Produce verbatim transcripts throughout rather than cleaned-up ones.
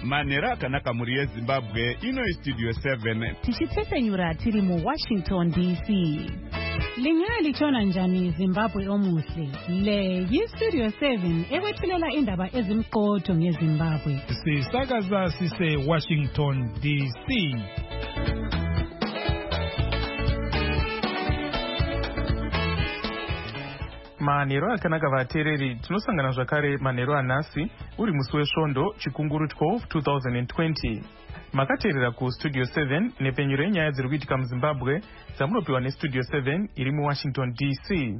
manhero akanaka muri yezimbabwe. Ino istudio seven tichitsesenyura tiri mu Washington D C. Lingalitshona njani Zimbabwe omuhle? Le yistudio seven ekwethulela indaba ezimqotho ngeZimbabwe. Sisakaza sise Washington D C. Manhero akanaka vateereri, tinosangana zvakare manhero anhasi uri musi wesvondo chikunguru twelve twenty twenty. Makateerera kustudio seven nepenyuro yenyaya dziri kuitika muZimbabwe dzamunopiwa nestudio seven iri muWashington D C.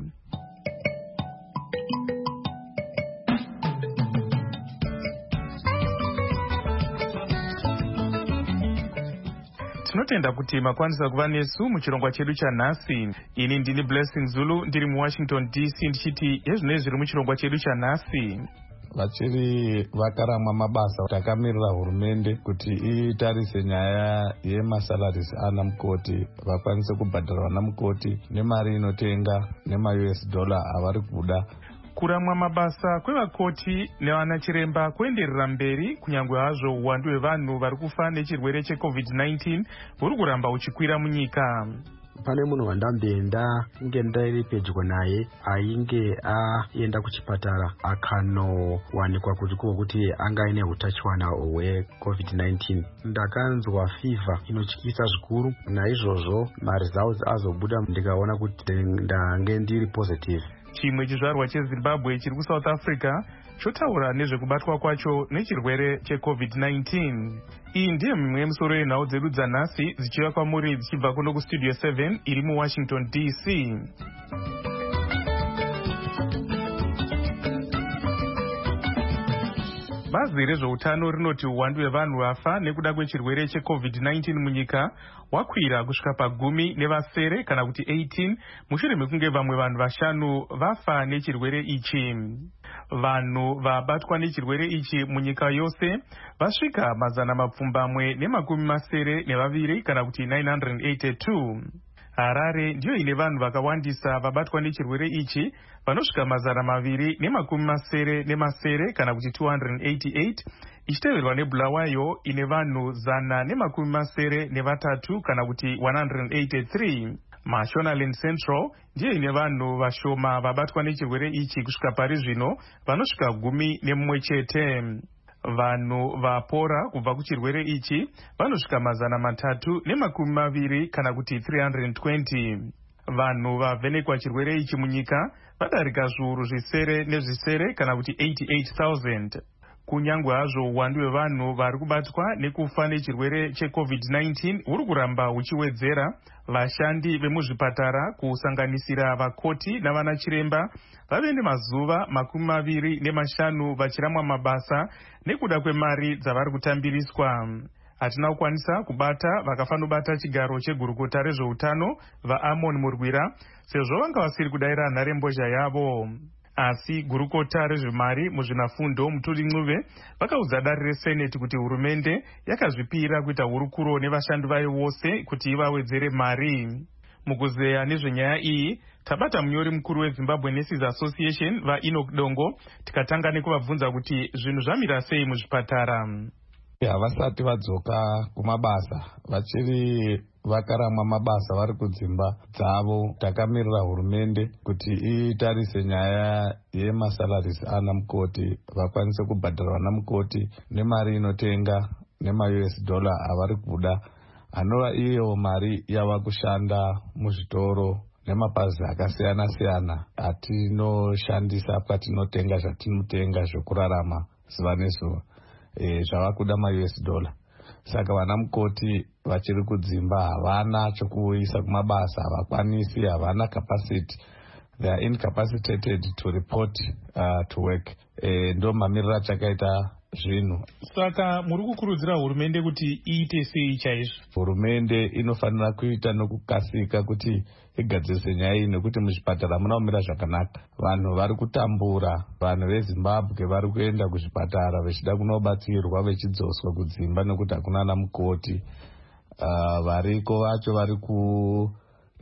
Tinotenda kuti makwanisa kuva nesu muchirongwa chedu chanhasi. Ini ndini Blessing Zulu ndiri muWashington D C ndichiti yezvinezvi zviri muchirongwa chedu chanhasi. Vachiri vakaramwa mabasa takamirira hurumende kuti itarise nyaya yemasalaries ana mukoti vakwanise kubhadhara vana mukoti nemari inotenga nema-U S dollar avari kuda. Kuramwa mabasa kwevakoti nevana chiremba kuenderera mberi kunyange hazvo uwandu hwevanhu vari kufa nechirwere checovid nineteen huri kuramba uchikwira munyika. Pane munhu wandambenda inge ndairi pedyo naye ainge aenda kuchipatara akanowanikwa kuti kuti anga aine utachiwana hwecovid nineteen. Ndakanzwa fever inotyisa zvikuru, naizvozvo mari dzawo azobuda ndikaona kuti ndange ndiri positive. Chimwe chizvarwa cheZimbabwe chiri kuSouth Africa chotaura nezvekubatwa kwacho nechirwere checovid nineteen. Iyi ndiyo mimwe yemusoro yenhau dzedu dzanhasi dzichiva kwamuri dzichibva kuno kustudio seven iri muWashington D C. Bazi rezveutano rinoti uwandu hwevanhu vafa nekuda kwechirwere checovid nineteen munyika wakwira kusvika pagumi nevasere kana kuti eighteen mushure mekunge vamwe vanhu vashanu vafa nechirwere ichi. Vanhu vabatwa nechirwere ichi munyika yose vasvika mazana mapfumbamwe nemakumi masere nevaviri kana kuti nine hundred eighty-two. Harare ndiyo ine vanhu vakawandisa vabatwa nechirwere ichi vanosvika mazana maviri nemakumi masere nemasere kana kuti two hundred eighty-eight, ichiteverwa neBulawayo ine vanhu zana nemakumi masere nevatatu kana kuti one hundred eighty-three. Mashonaland Central ndiyo ine vanhu vashoma vabatwa nechirwere ichi kusvika pari zvino vanosvika gumi nemumwe chete. Vanhu vapora kubva kuchirwere ichi vanosvika mazana matatu nemakumi maviri kana kuti three hundred twenty. Vanhu vavhenekwa chirwere ichi munyika vadarika zviuru zvisere nezvisere kana kuti eighty-eight thousand. Kunyange hazvo uwandu hwevanhu vari kubatwa nekufa nechirwere checovid nineteen huri kuramba huchiwedzera, vashandi vemuzvipatara kusanganisira vakoti navana chiremba vave nemazuva makumi maviri nemashanu vachiramwa mabasa nekuda kwemari dzavari kutambiriswa. Hatina kukwanisa kubata vakafanobata chigaro chegurukota rezveutano vaAmon Murwira sezvo vanga vasiri kudayira nharembozha yavo. Asi gurukota rezvemari muzvinafundo Mutuli Ncube vakaudza dare reSenate kuti hurumende yakazvipira kuita hurukuro nevashandi vayo vose kuti ivawedzere mari. Mukuzeya nezvenyaya iyi tabata munyori mukuru weZimbabwe Nurses Association vaEnoch Dongo tikatanga nekuvabvunza kuti zvinhu zvamira sei muzvipatara. Havasati vadzoka kumabasa, vachiri vakaramwa mabasa vari kudzimba dzavo. Takamirira hurumende kuti itarise nyaya yemasalaries ana mukoti vakwanise kubhadhara vana mukoti nemari inotenga nema-U S dollar avari kuda, anova iyo mari yava kushanda muzvitoro nemapazi akasiyana siyana atinoshandisa patinotenga zvatinotenga zvokurarama zuva nezuva. E, zvava kuda ma-U S dollar. Saka vana mukoti vachiri kudzimba havana chokuisa kumabasa, havakwanisi, havana capacity. They are incapacitated to report uh, to work. E, ndo mamirira chakaita zvinhu. Saka muri kukurudzira hurumende kuti iite sei chaizvo? Hurumende inofanira kuita nokukasika kuti igadzirise nyaya iyi nekuti muzvipatara muna kumira zvakanaka. Vanhu vari kutambura, vanhu veZimbabwe vari kuenda kuzvipatara vachida kunobatsirwa vechidzoswa kudzimba nekuti hakuna ana mukoti. Uh, variko vacho vari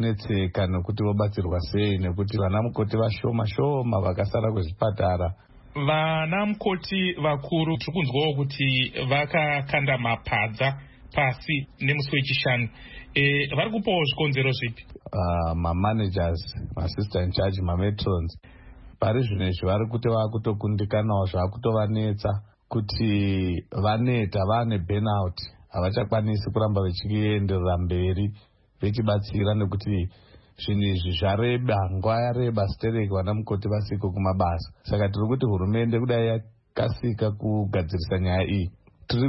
kunetseka nekuti vobatsirwa sei nekuti vana mukoti vashoma shoma vakasara kuzvipatara. vana mukoti vakuru tiri kunzwawo kuti vakakanda mapadza pasi nemusi wechishanu. E, vari kupawo zvikonzero zvipi? Uh, mamanagers, masista in charge, mametrons pari zvino izvi vari kuti vaakutokundikanawo zvakutovanetsa kuti vaneta vane burnout, havachakwanisi kuramba vechienderera mberi vechibatsira nekuti zvinhu izvi zvareba, nguva yareba stereki vana mukoti vasiko kumabasa. Saka tiri kuti hurumende kudai yakasika kugadzirisa nyaya iyi, tiri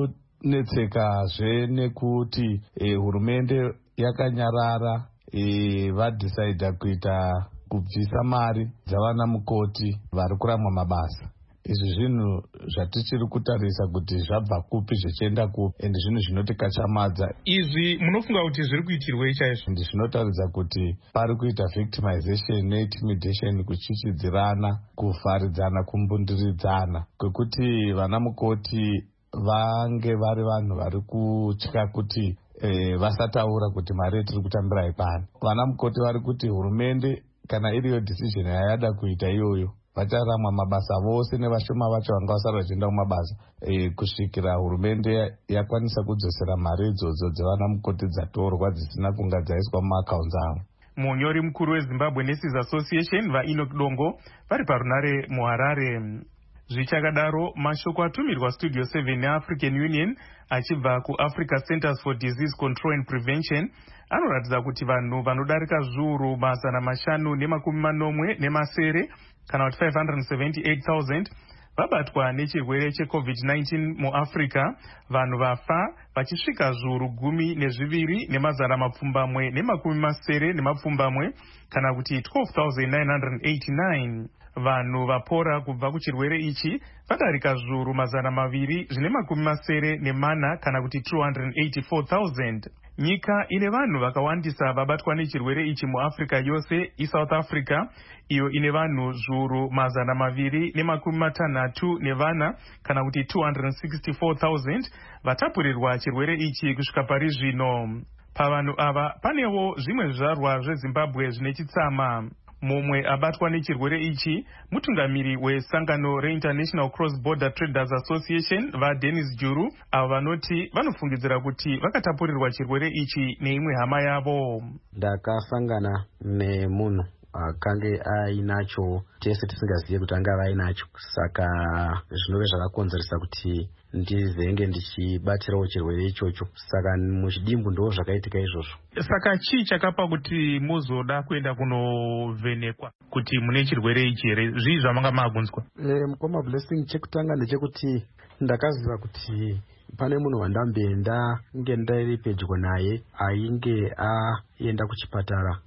kunetsekazve nekuti eh, hurumende yakanyarara eh, vadhisaidha kuita kubvisa mari dzavana mukoti vari kuramwa mabasa. Izvi zvinhu zvatichiri kutarisa kuti zvabva kupi zvichienda kupi, ende zvinhu zvinotikachamadza. Izvi munofunga kuti zviri kuitirwei chaizvo? Ndi zvinotaridza kuti pari kuita victimization neintimidation, kuchichidzirana, kuvharidzana, kumbundiridzana, kwekuti vana mukoti vange vari vanhu vari kutya kuti eh, vasataura kuti mari yetiri kutambirai pano. Vana mukoti vari kuti hurumende kana iriyo decision yayada kuita iyoyo, vacharamwa mabasa vose nevashoma vacho vanga vasara vachienda kumabasa e, kusvikira hurumende yakwanisa kudzosera mari idzodzo dzevana mukoti dzatorwa dzisina kunga dzaiswa mumaakaunti avo. Munyori mukuru weZimbabwe Nurses Association vaEnoch Dongo vari parunare muHarare. Zvichakadaro, mashoko atumirwa Studio seven neAfrican Union achibva kuAfrica Centers for Disease Control and Prevention anoratidza kuti vanhu vanodarika zviuru mazana mashanu nemakumi manomwe nemasere kana kuti five hundred seventy-eight thousand vabatwa nechirwere checovid nineteen muAfrica, vanhu vafa vachisvika zviuru gumi nezviviri nemazana mapfumbamwe nemakumi masere nemapfumbamwe kana kuti twelve thousand nine hundred eighty-nine. Vanhu vapora kubva kuchirwere ichi vadarika zviuru mazana maviri zvine makumi masere nemana kana kuti two hundred eighty-four thousand. Nyika ine vanhu vakawandisa vabatwa nechirwere ichi muAfrica yose iSouth Africa, iyo ine vanhu zviuru mazana maviri nemakumi matanhatu nevana kana kuti two hundred sixty-four thousand vatapurirwa chirwere ichi kusvika pari zvino. Pavanhu ava panewo zvimwe zvizvarwa zveZimbabwe zvine chitsama. Mumwe abatwa nechirwere ichi mutungamiri wesangano reInternational Cross Border Traders Association vaDennis Juru, avo vanoti vanofungidzira kuti vakatapurirwa chirwere ichi neimwe hama yavo. Ndakasangana nemunhu akange ainacho tese tisingazive kuti anga ainacho, saka zvinove zvakakonzeresa kuti ndizenge ndichibatirawo chirwere ichocho, saka muchidimbu ndo zvakaitika izvozvo. Saka chii chakapa kuti muzoda kuenda kunovhenekwa kuti mune chirwere ichi here? Zvii zvamanga magunzwa? E, mukoma blessing, chekutanga ndechekuti ndakaziva kuti pane munhu wandamboenda nge ndairi pedyo naye ainge aenda kuchipatara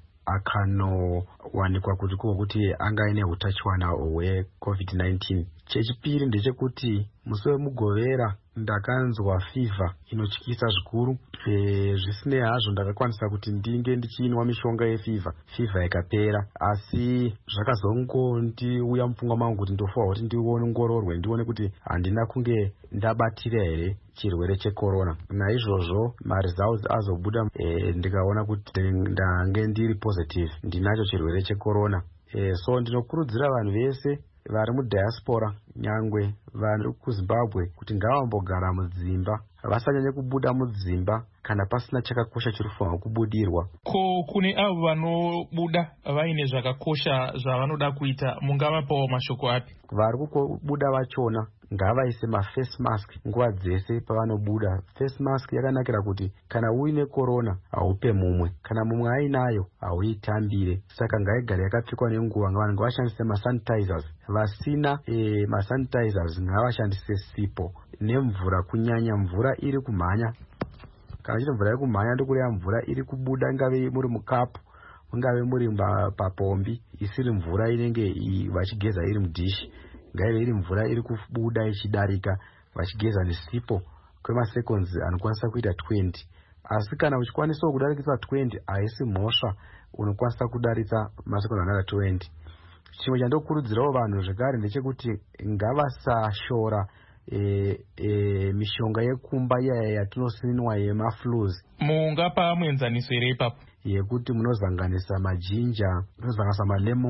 akanowanikwa kuti kuti anga ine utachiwana hwecovid nineteen. Chechipiri ndechekuti musi wemugovera ndakanzwa fever inotyisa zvikuru. E, zvisinei hazvo ndakakwanisa kuti ndinge ndichinwa mishonga yefever, fever ikapera, asi zvakazongondiuya mupfungwa mangu kuti ndofanirwa kuti ndiongororwe ndione kuti handina kunge ndabatira here chirwere checorona. Naizvozvo maresults azobuda, e, ndikaona kuti ndange ndiri positive ndinacho chirwere checorona. E, so ndinokurudzira vanhu vese vari mudiaspora nyangwe vari kuZimbabwe kuti ngavambogara mudzimba, vasanyanye kubuda mudzimba kana pasina chakakosha chiri kufanirwa kubudirwa. Ko kune avo vanobuda vaine zvakakosha zvavanoda kuita, mungavapawo mashoko api? Vari kubuda vachona ngavaise maface mask nguva dzese pavanobuda. Face mask yakanakira kuti kana uine corona haupe mumwe, kana mumwe ainayo hauitambire, saka ngaigare yakapfekwa nenguva. Vanhu ngavashandise masanitizers, vasina e, masanitizers ngavashandise sipo nemvura, kunyanya mvura iri kumhanya. Kana chiti mvura iri kumhanya ndokureva mvura iri kubuda, ngave muri mukapu, mungave muri papombi, isiri mvura inenge vachigeza iri mudhishi, ngaive iri mvura iri kubuda ichidarika vachigeza nesipo kwemaseconds anokwanisa kuita twenty. Asi kana uchikwanisawo kudarikisa twenty haisi mhosva, unokwanisa kudaritsa maseconds anaka twenty. Chimwe chandokurudzirawo vanhu zvekare ndechekuti ngavasashora e, e, mishonga yekumba iyaya yatinosinwa yemaflus. Mungapa muenzaniso here ipapo? Yekuti munozanganisa majinja, munozanganisa malemoni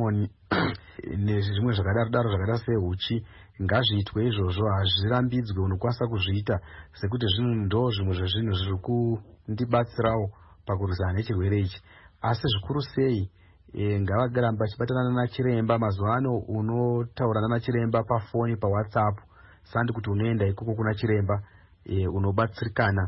nezvimwe zvakadaro daro zvakaita seuchi ngazviitwe izvozvo, hazvirambidzwe, unokwanisa kuzviita sekuti zvinhu ndo zvimwe zvezvinhu zviri kundibatsirawo pakurwisana nechirwere ichi. Asi zvikuru sei e, ngavagaramba vachibatana nachiremba. Mazuva ano unotaura nachiremba pafoni paWhatsApp, sandi kuti unoenda ikoko kuna chiremba e, unobatsirikana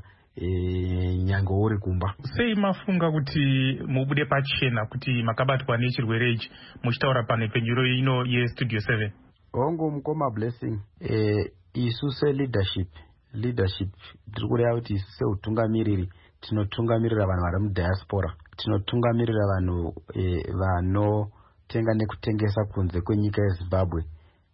e, nyange uri kumba. Sei mafunga kuti mubude pachena kuti makabatwa nechirwere ichi muchitaura panhepfenyuro ino yestudio seven? Hongu mukoma Blessing, e, isu seleadership leadership tiri kureva kuti isu seutungamiriri tinotungamirira vanhu vari mudiaspora, tinotungamirira vanhu e, vanotenga nekutengesa kunze kwenyika yeZimbabwe.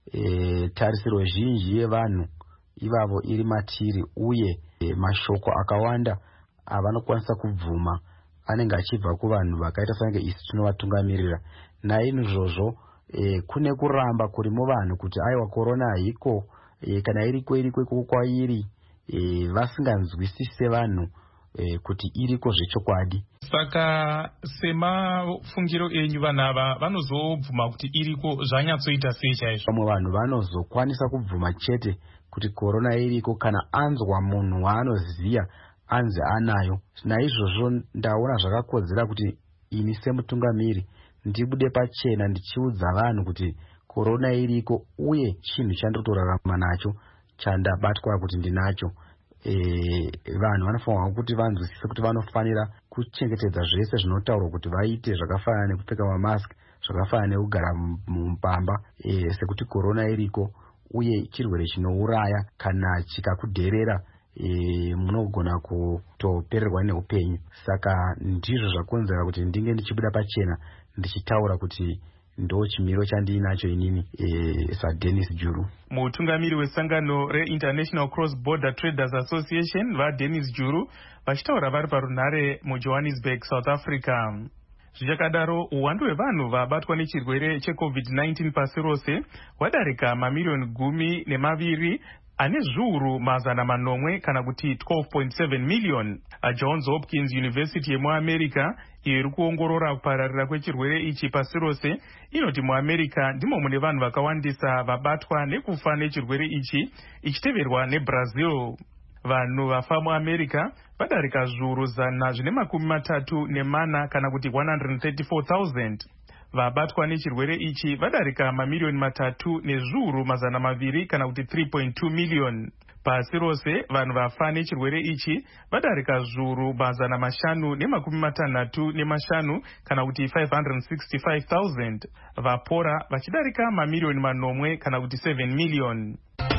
E, tarisiro zhinji yevanhu ivavo iri matiri, uye e, mashoko akawanda avanokwanisa kubvuma anenge achibva kuvanhu vakaita sange isu tinovatungamirira. Naini zvozvo e, kune kuramba kuri muvanhu kuti aiwa korona haiko, e, kana iriko iriko ikoko kwairi, e, vasinganzwisise vanhu e, kuti iriko zvechokwadi. Saka semafungiro enyu vanhu ava vanozobvuma kuti iriko zvanyatsoita sei chaizvo? Vamwe vanhu vanozokwanisa kubvuma chete kuti korona iriko kana anzwa munhu waanoziva anzi anayo. Naizvozvo ndaona zvakakodzera kuti ini semutungamiri ndibude pachena ndichiudza vanhu kuti korona iriko, uye chinhu chandotorarama nacho chandabatwa kuti ndinacho. E, vanhu vanofanirwa kuti vanzwisise kuti vanofanira kuchengetedza zvese zvinotaurwa kuti vaite, zvakafanana nekupfeka mamask, zvakafanana nekugara mupamba, e, sekuti korona iriko uye chirwere chinouraya. Kana chikakudherera e, munogona kutopererwa neupenyu. Saka ndizvo zvakonzera kuti ndinge ndichibuda pachena ndichitaura kuti ndo chimiro chandinacho inini e, saDennis Juru. Mutungamiri wesangano reInternational Cross Border Traders Association vaDennis Juru vachitaura vari parunhare muJohannesburg, South Africa. Zvichakadaro, uwandu hwevanhu vabatwa nechirwere checovid nineteen pasi rose hwadarika mamiliyoni gumi nemaviri ane zviuru mazana manomwe kana kuti twelve point seven million. Johns Hopkins University yemuAmerica iyo iri kuongorora kupararira kwechirwere ichi pasi rose inoti muAmerica ndimo mune vanhu vakawandisa vabatwa nekufa nechirwere ichi, ichiteverwa neBrazil. Vanhu vafa muAmerica vadarika zviuru zana zvine makumi matatu nemana kana kuti one hundred thirty-four thousand. Vabatwa nechirwere ichi vadarika mamiliyoni matatu nezviuru mazana maviri kana kuti three point two million. Pasi rose vanhu vafa nechirwere ichi vadarika zviuru mazana mashanu nemakumi matanhatu nemashanu kana kuti five hundred sixty-five thousand. Vapora vachidarika mamiliyoni manomwe kana kuti seven million.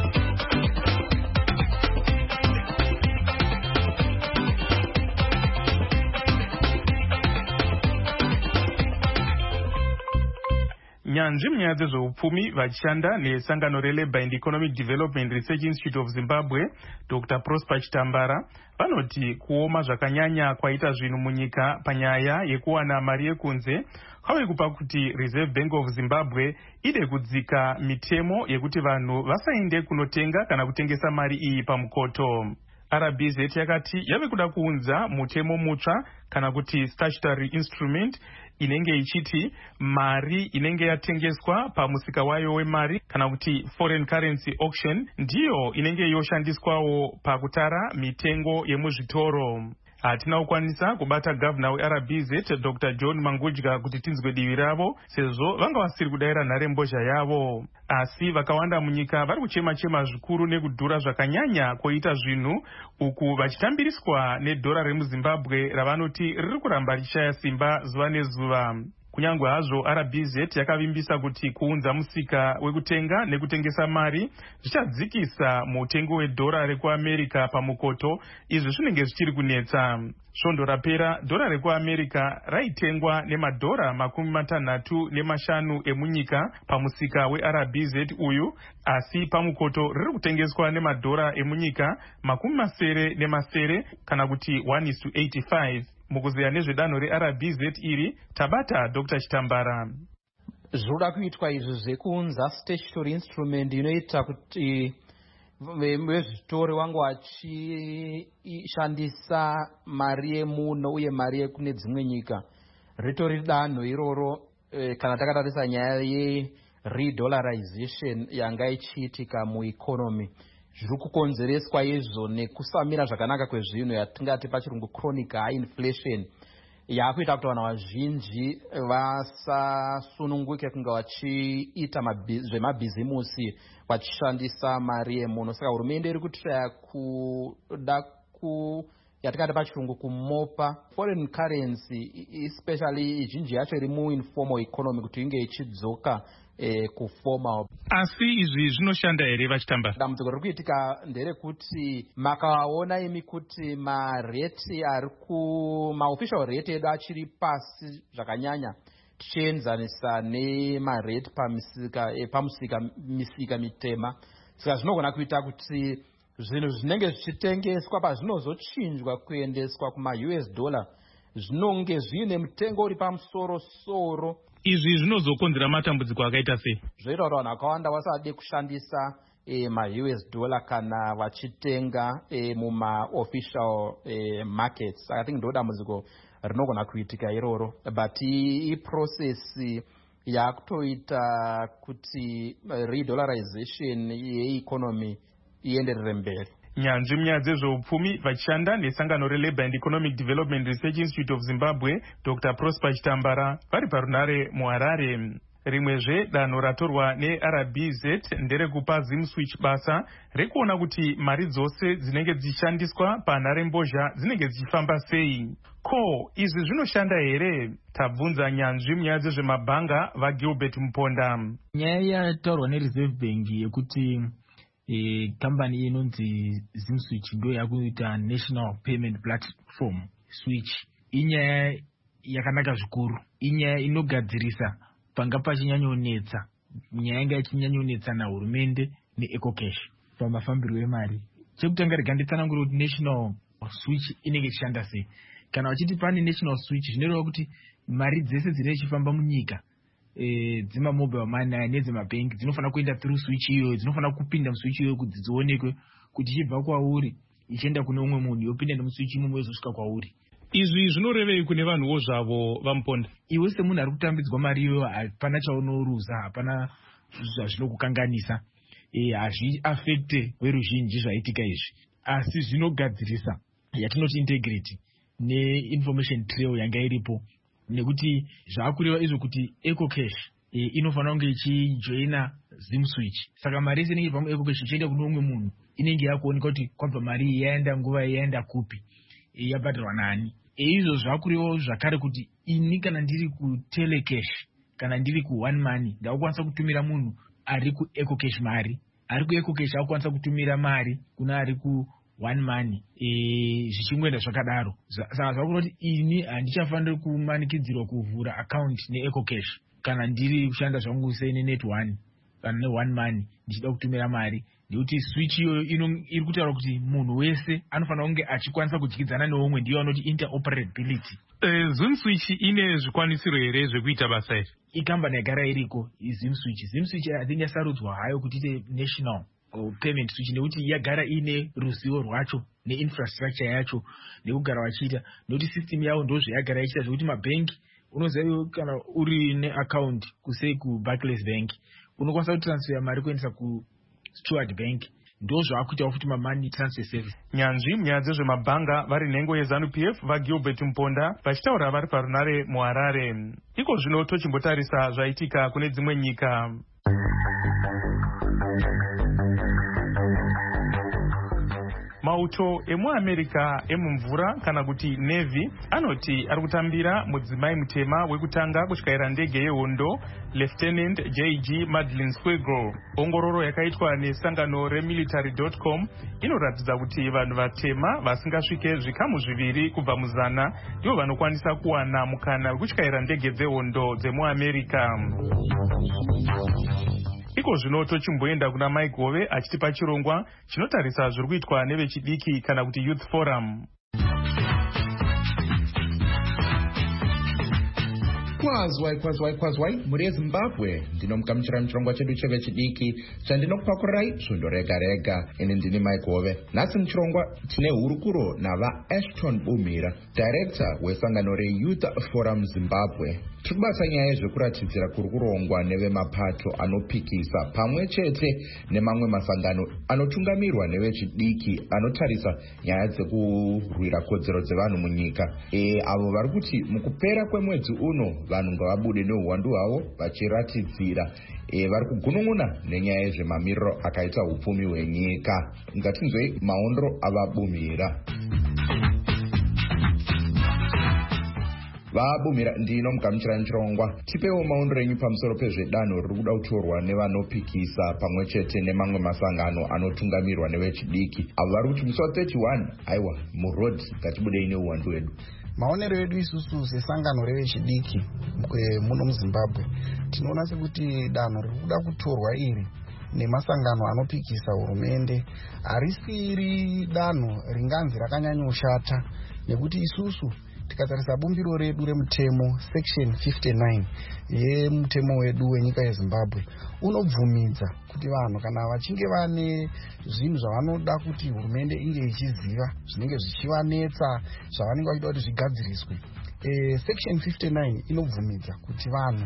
Nyanzvi munyaya dzezveupfumi vachishanda nesangano reLabour and Economic Development Research Institute of Zimbabwe, Doctor Prosper Chitambara, vanoti kuoma zvakanyanya kwaita zvinhu munyika panyaya yekuwana mari yekunze kwave kupa kuti Reserve Bank of Zimbabwe ide kudzika mitemo yekuti vanhu vasaende kunotenga kana kutengesa mari iyi pamukoto. R B Z yakati yave kuda kuunza mutemo mutsva kana kuti statutory instrument inenge ichiti mari inenge yatengeswa pamusika wayo wemari kana kuti foreign currency auction ndiyo inenge yoshandiswawo pakutara mitengo yemuzvitoro. Hatina kukwanisa kubata governor weR B Z Doctor John Mangudya kuti tinzwe divi ravo sezvo vanga vasiri kudaira nharembozha yavo. Asi vakawanda munyika vari kuchema chema zvikuru nekudhura zvakanyanya koita zvinhu, uku vachitambiriswa nedhora remuZimbabwe ravanoti riri kuramba richishaya simba zuva nezuva. Kunyangwe hazvo R B Z yakavimbisa kuti kuunza musika wekutenga nekutengesa mari zvichadzikisa mutengo wedhora rekuAmerica pamukoto, izvi zvinenge zvichiri kunetsa. Svondo rapera dhora rekuAmerica raitengwa nemadhora makumi matanhatu nemashanu emunyika pamusika weR B Z uyu, asi pamukoto riri kutengeswa nemadhora emunyika makumi masere nemasere kana kuti one is to eighty-five. Mukuzeya nezvedanho reR B Z iri tabata Doctor Chitambara. Zvoda kuitwa izvi zvekuunza statutory instrument inoita kuti vezvitori wangu vachishandisa mari yemuno uye mari yekune dzimwe nyika. Ritori danho iroro eh, kana takatarisa nyaya ye-redollarization yanga ichiitika mueconomy, zviri kukonzereswa izvo nekusamira zvakanaka kwezvinhu yatingati pachirungu chronic high inflation yakuita kuti vanhu vazhinji vasasununguke kunge vachiita zvemabhizimusi vachishandisa mari yemunhu. Saka hurumende iri kutraya kuda ku yatingati pachirungu kumopa foreign currency, especially izhinji yacho iri muinformal economy, kuti inge ichidzoka eh, kuformal. Asi izvi zvinoshanda here vachitamba? Dambudziko riri kuitika nderekuti makaona imi kuti mareti ari ku maofficial rate edu achiri pasi zvakanyanya tichienzanisa nemareti pamisika eh, pamusika misika mitema. Saka zvinogona kuita kuti zvinhu zvinenge zvichitengeswa pazvinozochinjwa kuendeswa kuma-U S dollar zvinonge zvine mutengo uri pamusoro soro. Izvi zvinozokonzera matambudziko akaita sei? Zvoita kuti vanhu vakawanda vasade kushandisa eh, ma-U S dollar kana vachitenga eh, muma-official eh, markets. I think ndo dambudziko rinogona kuitika iroro, but iprocess yakutoita kuti redollarization yeeconomy ienderere mberi. Nyanzvi munyaya dzezveupfumi vachishanda nesangano reLabour and Economic Development Research Institute of Zimbabwe, Doctor Prosper Chitambara, vari parunare muHarare. Rimwezve danho ratorwa neR B Z nderekupa ZimSwitch basa rekuona kuti mari dzose dzinenge dzichishandiswa panhare mbozha dzinenge dzichifamba sei. Ko, izvi zvinoshanda here? Tabvunza nyanzvi munyaya dzezvemabhanga vaGilbert Muponda. Nyaya yataurwa neReserve Bank yekuti E, company inonzi ZimSwitch ndo yakuita National Payment Platform Switch, inyaya yakanaka zvikuru, inyaya inogadzirisa panga pachinyanyonetsa, nyaya yanga ichinyanyonetsa nahurumende neEcocash pamafambiro emari. Chekutanga rega nditsanangura kuti National Switch inenge ichishanda sei. Kana vachiti pane National Switch zvinoreva kuti mari dzese dzine ichifamba munyika, Eh, dzima mobile money nedzemabank dzinofana kuenda through switch iyoyo, dzinofana kupinda muswitch iyoyo kuti dzionekwe kuti ichibva kwauri ichienda kune umwe munhu yopinda nemuswitch imwe yozosvika kwauri. Izvi zvinorevei kune vanhuwo zvavo vamuponda? Iwe semunhu ari kutambidzwa mari iyoyo hapana chaunoruza, hapana zvazvinokukanganisa, eh, hazviafekte veruzhinji zvaitika izvi, asi zvinogadzirisa yatinoti integrity neinformation trail yanga iripo, nekuti zvaakureva izvo kuti Ecocash e, inofanira kunge ichijoina ZimSwitch. Saka mari yese inenge ibva muEcocash ichienda kune umwe munhu inenge yakuoneka kuti kwabva mari yaenda nguva yaenda kupi, e, yabhadharwa nani. E, izvo zvaakurevawo zvakare kuti ini kana ndiri kuTelecash kana ndiri kuOne Money ndakukwanisa kutumira munhu ari kuEcocash mari, ari kuEcocash akukwanisa kutumira mari kuna ari ku One Money, e, zvichingwenda zvakadaro. Saka zvakuti kuti ini handichafaniri kumanikidzirwa kuvhura account neEcocash kana ndiri kushanda zvangu seine Net One kana neOne Money ndichida kutumira mari, nekuti switch iyoyo iri kutaura kuti munhu wese anofanira kunge achikwanisa kudyidzana neumwe, ndiyo anoti interoperability. Uh, ZimSwitch ine zvikwanisiro here zvekuita basa iri? Ikambani yagara iriko ZimSwitch. ZimSwitch I yasarudzwa hayo kuti ite national payment switch nekuti yagara ine ruzivo rwacho neinfrastructure yacho nekugara vachiita, nekuti system yavo ndozve yagara ichiita, zvekuti mabhengi unoziva kana uri neaccount kusei kuBarclays Bank unokwanisa kutransfera mari kuendesa kuSteward Bank, ndozvaakuitawo futi mamoney transfer service. Nyanzvi munyaya dzezvemabhanga vari nhengo yeZanu P F vaGilbert Muponda vachitaura vari parunare muHarare. Iko zvino tochimbotarisa zvaitika kune dzimwe nyika. Mauto emuAmerica emumvura kana kuti Navy anoti ari kutambira mudzimai mutema wekutanga kutyaira ndege yehondo Lieutenant J G Madeleine Squiggle. Ongororo yakaitwa nesangano remilitary dot com inoratidza kuti vanhu vatema vasingasvike zvikamu zviviri kubva muzana ndivo vanokwanisa kuwana mukana wekutyaira ndege dzehondo dzemuAmerica. Iko zvino tochimboenda kuna Mike Gove achitipa chirongwa chinotarisa zviri kuitwa nevechidiki kana kuti Youth Forum. Kwazwai kwazwai kwazwai muri yeZimbabwe ndinomugamuchira muchirongwa chedu chevechidiki chandinokupakurai svondo rega rega. Ini ndini Mike Hove. Nhasi muchirongwa tine hurukuro navaAshton Bumhira, director wesangano reYouth Forum Zimbabwe. Tiri kubata nyaya yezvekuratidzira kuri kurongwa nevemapato anopikisa pamwe chete nemamwe masangano anotungamirwa nevechidiki anotarisa nyaya dzekurwira kodzero dzevanhu munyika. E, avo vari kuti mukupera kwemwedzi uno vanhu ngavabude neuwandu hwavo vachiratidzira e, vari kugunun'una nenyaya yezvemamiriro akaita upfumi hwenyika. Ngatinzwei maondro avabumhira. Vabumhira ndinomugamuchira muchirongwa. Tipewo maondro enyu pamusoro pezvedanho riri kuda kutorwa nevanopikisa pamwe chete nemamwe masangano anotungamirwa nevechidiki. Avo vari kuti musi wa thirty-one aiwa muroad ngatibudei neuwandu hwedu. Maonero edu isusu sesangano revechidiki muno muZimbabwe tinoona sekuti danho riri kuda kutorwa iri nemasangano anopikisa hurumende harisiri danho ringanzi rakanyanyoshata, nekuti isusu tikatarisa bumbiro redu remutemo section fifty-nine yemutemo wedu wenyika yeZimbabwe unobvumidza kuti vanhu kana vachinge vane zvinhu zvavanoda kuti hurumende inge ichiziva zvinenge zvichivanetsa zvavanenge vachida kuti zvigadziriswe, e, section fifty-nine inobvumidza kuti vanhu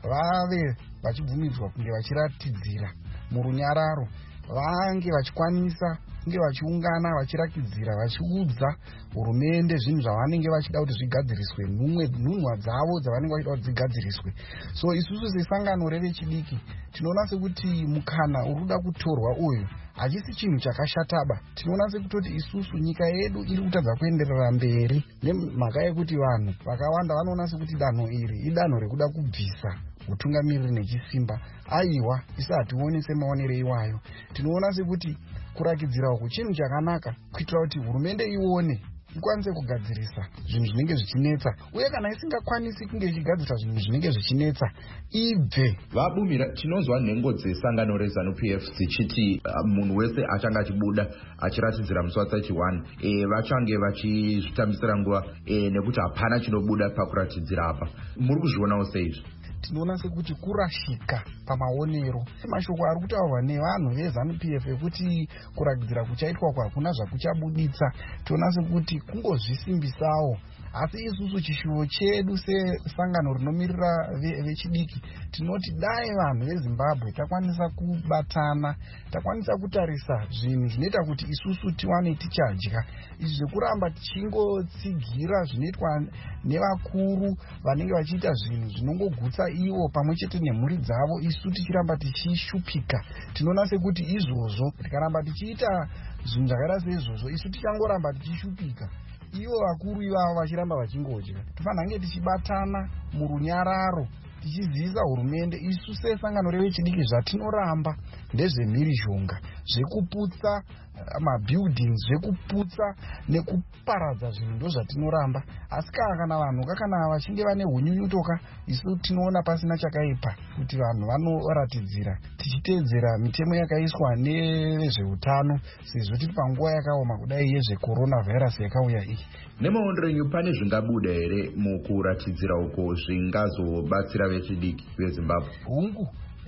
vave vachibvumidzwa kunge vachiratidzira murunyararo, vange vachikwanisa kunge vachiungana vachirakidzira vachiudza hurumende zvinhu zvavanenge vachida kuti zvigadziriswe, nhunhwa dzavo dzavanenge vachida kuti dzigadziriswe. So isusu sesangano revechidiki tinoona sekuti mukana uri kuda kutorwa uyu hachisi chinhu chakashataba. Tinoona sekutoti isusu nyika yedu iri kutadza kuenderera mberi nemhaka yekuti vanhu vakawanda vanoona sekuti danho iri idanho rekuda kubvisa utungamiriri nechisimba. Aiwa, isu hationi semaonero iwayo. Tinoona sekuti kurakidzira uku chinhu chakanaka kuitira kuti hurumende ione ikwanise kugadzirisa zvinhu zvinenge zvichinetsa, uye kana isingakwanisi kunge ichigadzirisa zvinhu zvinenge zvichinetsa ibve. Vabumhira, tinonzwa nhengo dzesangano reZANU-P F dzichiti uh, munhu wese achange achibuda achiratidzira musi wa thirty-one e, vachange vachizvitambisira nguva e, nekuti hapana chinobuda pakuratidzira apa. Muri kuzvionawo seizvi? Tinoona sekuti kurashika pamaonero. Mashoko ari kutaurwa nevanhu veZANU-P F ekuti kurakidzira kuchaitwa kwa hakuna zvakuchabuditsa, tinoona sekuti kungozvisimbisawo. Asi isusu chishuvo chedu sesangano rinomirira vechidiki tinoti dai vanhu veZimbabwe takwanisa kubatana, takwanisa kutarisa zvinhu zvinoita kuti isusu tiwane tichadya. Izvi zvekuramba tichingotsigira zvinoitwa nevakuru vanenge vachiita zvinhu zvinongogutsa ivo pamwe chete nemhuri dzavo, isu tichiramba tichishupika. Tinoona sekuti izvozvo tikaramba tichiita zvinhu zvakaita seizvozvo isu tichangoramba tichishupika, ivo vakuru ivavo vachiramba vachingodya. Tofanira kunge tichibatana murunyararo tichizivisa hurumende. Isu sesangano revechidiki zvatinoramba ndezvemhirizhonga, zvekuputsa mabuildings, zvekuputsa nekuparadza zvinhu ndo zvatinoramba. Asi kana vanhu kakana vachinge vane hunyunyutoka, isu tinoona pasina chakaipa kuti vanhu vanoratidzira tichiteedzera mitemo yakaiswa nevezveutano, sezvo tiri panguva yakaoma kudai yezvecoronavirus yakauya iyi. Nemaondero enyu pane zvingabuda here mukuratidzira uko zvingazobatsira vechidiki veZimbabwe? Hungu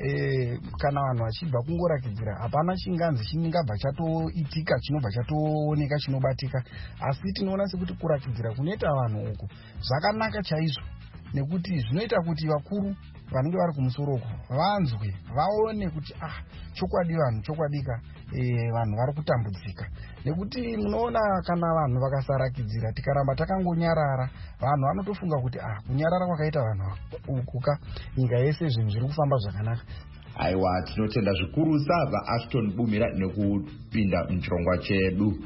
E, kana vanhu vachibva kungorakidzira hapana chinganzi chingabva chatoitika chinobva chatooneka chinobatika. Asi tinoona sekuti kurakidzira kunoita vanhu uku zvakanaka chaizvo, nekuti zvinoita kuti vakuru vanenge vari kumusoroko vanzwe vaone kuti ah chokwadi vanhu chokwadika, e, vanhu vari kutambudzika. Nekuti munoona kana vanhu vakasarakidzira tikaramba takangonyarara, vanhu vanotofunga kuti ah kunyarara kwakaita vanhu ukuka nyika yese zvinhu zviri kufamba zvakanaka. Aiwa, tinotenda zvikuru vaAshton Bumhira nekupinda muchirongwa chedu.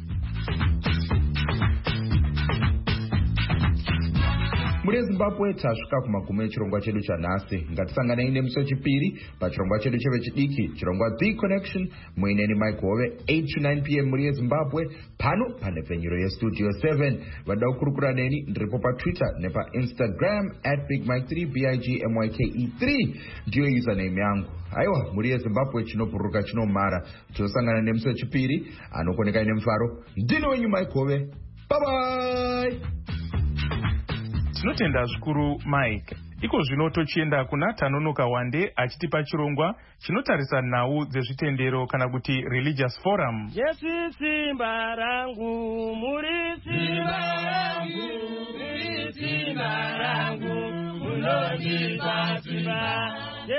Muri Zimbabwe tasvika kumagumo echirongwa chedu chanhasi. Ngatisanganei nemusi wechipiri pachirongwa chedu chevechidiki, chirongwa The Connection, muineni Mike Hove, eight to nine p m muri Zimbabwe, pano panepfenyuro yestudio seven. Vada kukurukura neni ndiripo paTwitter nepaInstagram at Big Mike three, B I G M Y K E three ndiyo username yangu. Aiwa, muri Zimbabwe chinobhuruka chinomara. Tosangana nemusi wechipiri, anokoneka ine mufaro. Ndino wenyu Mike Hove. Bye bye. Tinotenda zvikuru Mike. iko zvino tochienda kuna Tanonoka Wande achitipa chirongwa chinotarisa nhau dzezvitendero kana kuti religious forum. Jesu simba rangu, muri simba rangu, muri simba rangu, munondipa simba.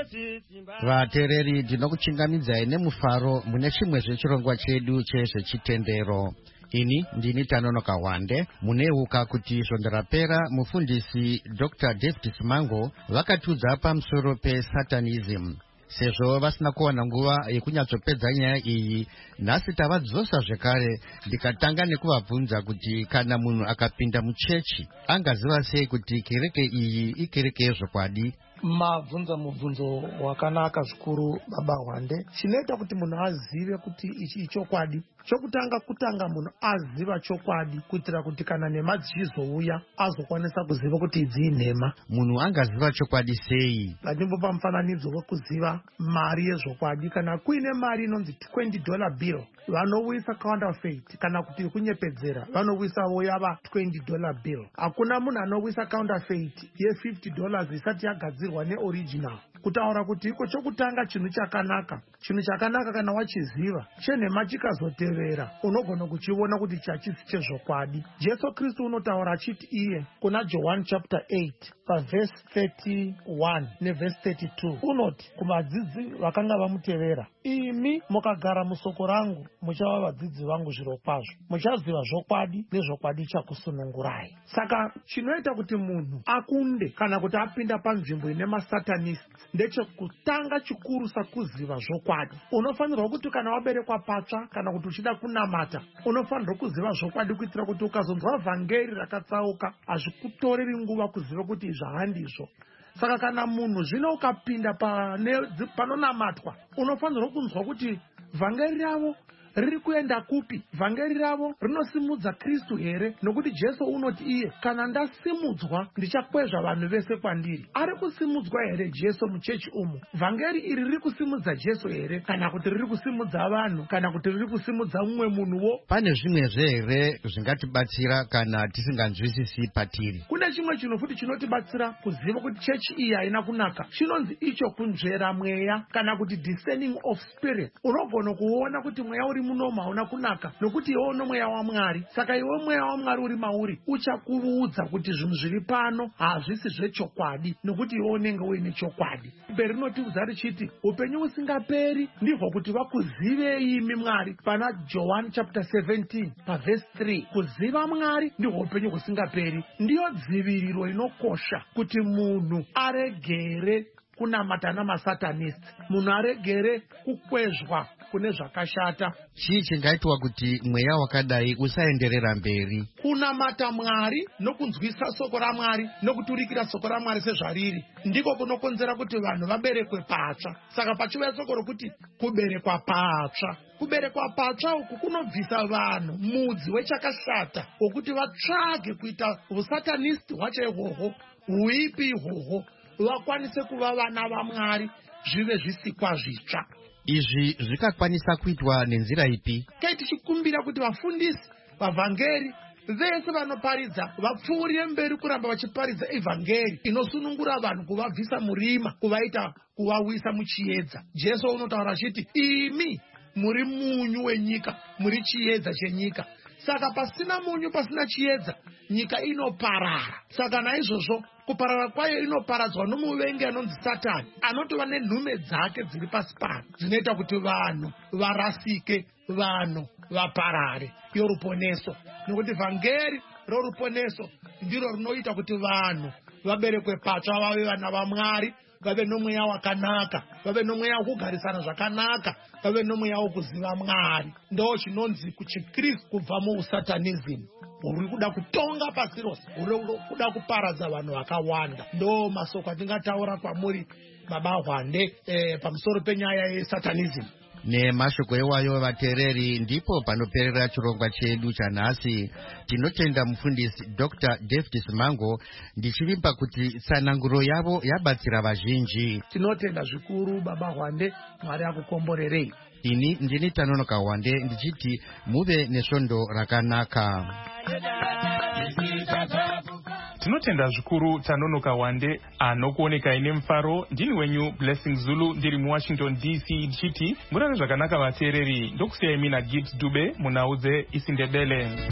Vatereri, ndinokuchingamidzai nemufaro mune chimwe zvechirongwa chedu chezvechitendero. Ini ndini Tanonoka Wande. Muneuka kuti svondo rapera mufundisi Doctor David Simango vakatudza pamusoro pesatanism. Sezvo vasina kuwana nguva yekunyatsopedza nyaya iyi, nhasi tavadzosa zvekare ndikatanga nekuvabvunza kuti kana munhu akapinda muchechi angaziva sei kuti kereke iyi ikereke yezvokwadi. Mabvunza mubvunzo wakanaka zvikuru baba Wande. Chinoita kuti munhu azive kuti ichi ichokwadi, chokutanga kutanga munhu aziva chokwadi kuitira kuti kana nhema dzichizouya azokwanisa kuziva kuti idzi inhema. Munhu angaziva chokwadi sei? Ndimbopa mufananidzo wekuziva mari yezvokwadi. Kana kuine mari inonzi twenty dollar bill, vanouisa counterfeit kana kuti kunyepedzera vanouisawo yava twenty dollar bill. Hakuna munhu anouisa counterfeit ye fifty dollars isati yagadzirwa neoriginal. Kutaura kuti iko chokutanga chinhu chakanaka. Chinhu chakanaka kana wachiziva, chenhema chikazotevera unogona kuchiona kuti chachisi chezvokwadi. Jesu Kristu unotaura achiti iye kuna John chapter eight verse thirty-one neverse thirty-two unoti kuvadzidzi vakanga vamutevera, imi mukagara musoko rangu muchava vadzidzi vangu zviro kwazvo, muchaziva zvokwadi nezvokwadi chakusunungurai. Saka chinoita kuti munhu akunde kana kuti apinda panzvimbo ine masatanist ndechekutanga chikuru sakuziva zvokwadi. Unofanirwa kuti kana waberekwa patsva kana kuti uchida kunamata, unofanirwa kuziva zvokwadi kuitira kuti ukazonzwa vhangeri rakatsauka hazvikutoreri nguva kuziva kuti izvi handizvo. Saka kana munhu zvino ukapinda panonamatwa, unofanirwa kunzwa kuti vhangeri ravo riri kuenda kupi, vhangeri ravo rinosimudza Kristu here, nokuti Jesu unoti iye kana ndasimudzwa ndichakwezva vanhu vese kwandiri. Ari kusimudzwa here Jesu muchechi umu? Vhangeri iri riri kusimudza Jesu here, kana kuti riri kusimudza vanhu, kana kuti riri kusimudza mumwe munhuwo? Pane zvimwezve here zvingatibatsira kana tisinganzwisisi patiri? Kune chimwe chinhu futi chinotibatsira kuziva kuti chechi iyi haina kunaka. Chinonzi icho kunzvera mweya kana kuti discerning of spirit. Unogona kuona kuti mweya uri munomu hauna kunaka nokuti iwe uno mweya waMwari. Saka iwe mweya waMwari uri mauri uchakuudza kuti zvinhu zviri pano hazvisi zvechokwadi, nokuti iwe unenge uine chokwadi. Bheri rinotiudza richiti upenyu usingaperi ndihwo kuti vakuzivei imi Mwari. Pana John chapter seventeen verse three, kuziva Mwari ndihwo upenyu husingaperi. Ndiyo dziviriro inokosha kuti munhu aregere kunamata namasatanist, munhu aregere kukwezvwa kune zvakashata. Chii chingaitwa kuti mweya wakadai usaenderera mberi? Kunamata Mwari nokunzwisa soko raMwari nokuturikira soko raMwari sezvariri ndiko kunokonzera kuti vanhu vaberekwe patsva. Saka pachiuya soko rokuti kuberekwa patsva, kuberekwa patsva uku kunobvisa vanhu mudzi wechakashata wokuti vatsvage kuita usatanist hwacho ihwohwo, huipi ihwohwo, vakwanise kuva vana vaMwari, zvive zvisikwa zvitsva. Izvi zvikakwanisa kuitwa nenzira ipi? Kai tichikumbira kuti vafundisi, vavhangeri vese vanoparidza vapfuurire mberi kuramba vachiparidza evhangeri inosunungura vanhu kuvabvisa murima kuvaita kuvawisa muchiedza. Jesu unotaura achiti imi muri munyu wenyika, muri chiedza chenyika. Saka pasina munyu, pasina chiedza, nyika inoparara. Saka naizvozvo kuparara kwayo inoparadzwa nomuvengi anonzi Satani, anotova nenhume dzake dziri pasi pano dzinoita kuti vanhu varasike, vanhu vaparare. Yoruponeso, nokuti vhangeri roruponeso ndiro rinoita kuti vanhu vaberekwe patsva, vave vana vaMwari, vave nomweya wakanaka, vave nomweya wokugarisana zvakanaka, vave nomweya wokuziva Mwari. Ndo chinonzi kuchiKristu kubva muusatanism uri kuda kutonga pasi rose, uri kuda kuparadza vanhu vakawanda. Ndo masoko atingataura kwamuri baba Wande eh, pamusoro penyaya yesatanism. Nemashoko ewayo vatereri, ndipo panoperera chirongwa chedu chanhasi. Tinotenda mufundisi Doctor David Simango ndichivimba kuti tsananguro yavo yabatsira vazhinji. Tinotenda zvikuru baba Wande, Mwari akukomborerei. Ini ndini Tanonoka Wande ndichiti muve nesvondo rakanaka. tinotenda zvikuru Tanonoka Wande anokuoneka ine mufaro. Ndini wenyu Blessing Zulu ndiri muWashington D C ndichiti murare zvakanaka vateereri. Ndokusiyai mina Gibbs Dube munhau dzeIsindebele.